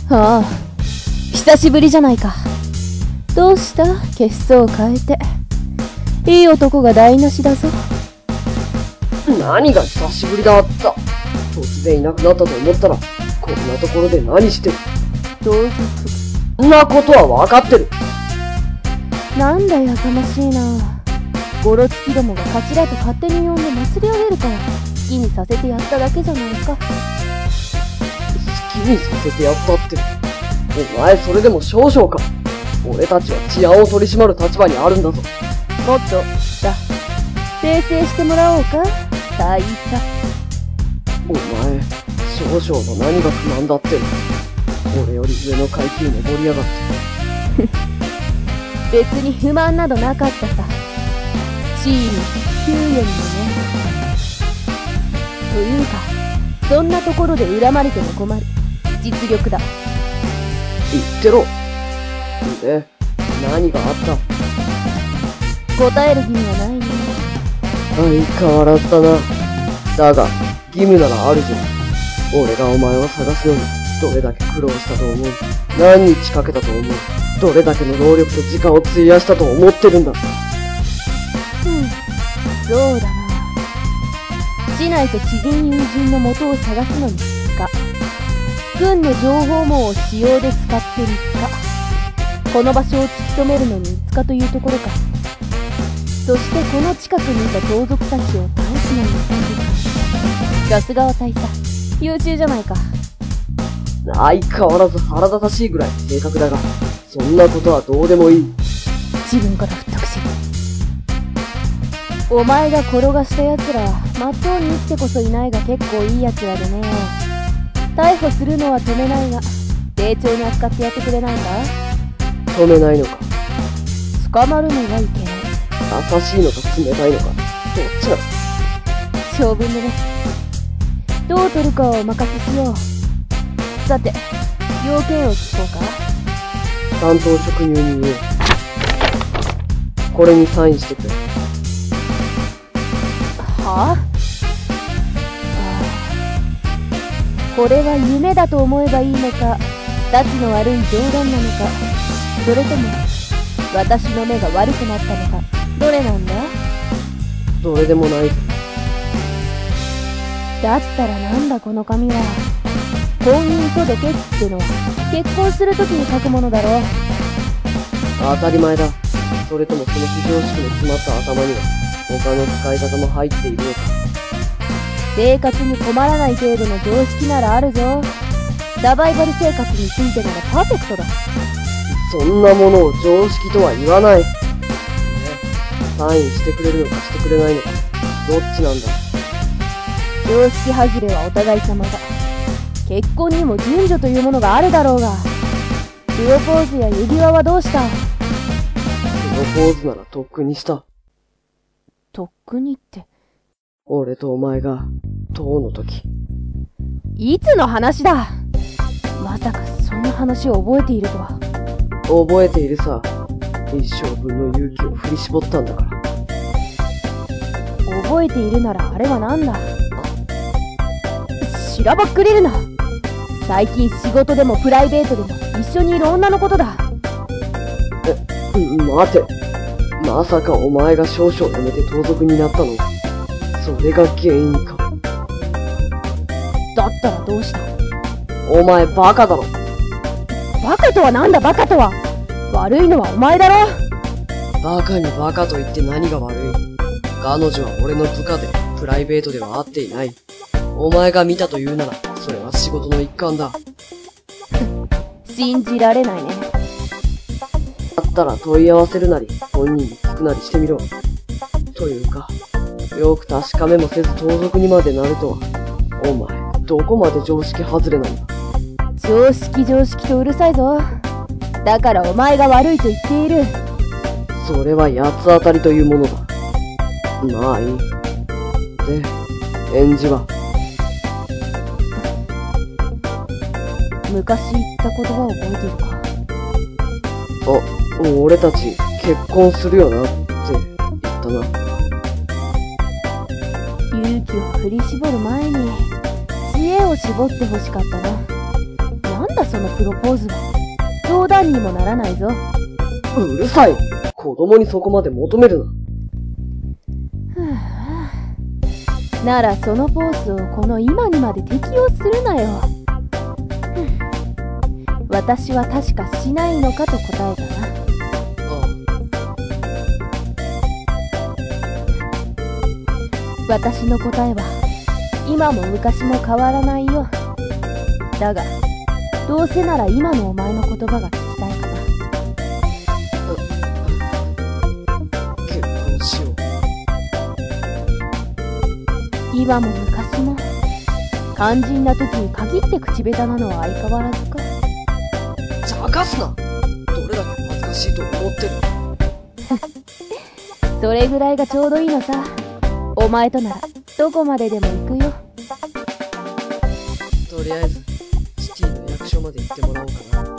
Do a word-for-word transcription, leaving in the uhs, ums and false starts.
ああ、久しぶりじゃないか。どうした？血相を変えて。いい男が台無しだぞ。 何が久しぶりだった。突然いなくなったと思ったら、こんなところで何してる。 盗賊。 そんなことは分かってる。 なんだやかましいな。ゴロつきどもがカチラと勝手に呼んで祭り上げるから好きにさせてやっただけじゃないか。 好きにさせてやったって、お前それでも少々か。俺たちは治安を取り締まる立場にあるんだぞ。 もっとさ、訂正してもらおうか、大佐。 お前少々の何が不満だって。俺より上の階級に盛り上がって別に不満などなかったさ。地位に給与にもね。というか、そんなところで恨まれても困る。実力だ。 言ってろ。で、何があった？ 答える義務はないね。 相変わらずだな。だが、義務ならあるぞ。俺がお前を探すのに、どれだけ苦労したと思う？何日かけたと思う？どれだけの労力と時間を費やしたと思ってるんだ。 うん、そうだな。市内と知人友人の元を探すのにみっか。軍の情報網を使用で使ってみっか。この場所を突き止めるのにみっかというところか。そしてこの近くにいた盗賊たちを倒すのにさんじかん。さすがは大佐、優秀じゃないか。 相変わらず腹立たしいぐらい正確だが、そんなことはどうでもいい。 自分から振ったくせに。お前が転がした奴ら、まっとうに生きてこそいないが結構いい奴らでね。逮捕するのは止めないが、丁重に扱ってやってくれないか？ 止めないのか？ 捕まるのはいけない。 優しいのか冷たいのか、どっちだ？ 性分でね。どう取るかはお任せしよう。さて、要件を聞こうか。 担当直入に言え。これにサインしてくれ。 はぁ、あ？これは夢だと思えばいいのか、たちの悪い冗談なのか、それとも私の目が悪くなったのか、どれなんだ？ どれでもない。 だったらなんだこの紙は。婚姻届ってのは結婚するときに書くものだろう。 当たり前だ。それともその非常識の詰まった頭には他の使い方も入っているのか。 生活に困らない程度の常識ならあるぞ。サバイバル生活についてならパーフェクトだ。 そんなものを常識とは言わない。サインしてくれるのかしてくれないのか、どっちなんだ。 常識外れはお互い様だ。結婚にも順序というものがあるだろうが。プロポーズや指輪はどうした？ プロポーズならとっくにした。 とっくにって。 俺とお前が塔の時。 いつの話だ？まさかそんな話を覚えているとは。 覚えているさ。一生分の勇気を振り絞ったんだから。 覚えているならあれはなんだ？しらばっくれるな。最近仕事でもプライベートでも一緒にいる女のことだ。 え、待て。まさかお前が少々辞めて盗賊になったの？それが原因か。 だったらどうした？ お前バカだろ。 バカとはなんだバカとは。悪いのはお前だろ。 バカにバカと言って何が悪い。彼女は俺の部下でプライベートでは会っていない。お前が見たというならそれは仕事の一環だ。 信じられないね。 だったら問い合わせるなり本人に聞くなりしてみろ。というかよく確かめもせず盗賊にまでなるとは。お前どこまで常識外れなんだ。 常識常識とうるさいぞ。だからお前が悪いと言っている。 それは八つ当たりというものだ。まあいい。で、返事は？ 昔言った言葉を覚えているか？ あ、俺たち結婚するよなって言ったな。 勇気を振り絞る前に知恵を絞ってほしかったな。なんだだそのプロポーズは。冗談にもならないぞ。 うるさい。子供にそこまで求めるな。 ならそのポーズをこの今にまで適用するなよ。私は確かしないのかと答えたな。 ああ。私の答えは今も昔も変わらないよ。だがどうせなら今のお前の言葉が聞きたいかな。 結婚しよう。 今も昔も肝心な時に限って口下手なのは相変わらずか。 茶化すな。どれだけ恥ずかしいと思ってる。 それぐらいがちょうどいいのさ。お前とならどこまででも行くよ。 とりあえずシティの役所まで行ってもらおうかな。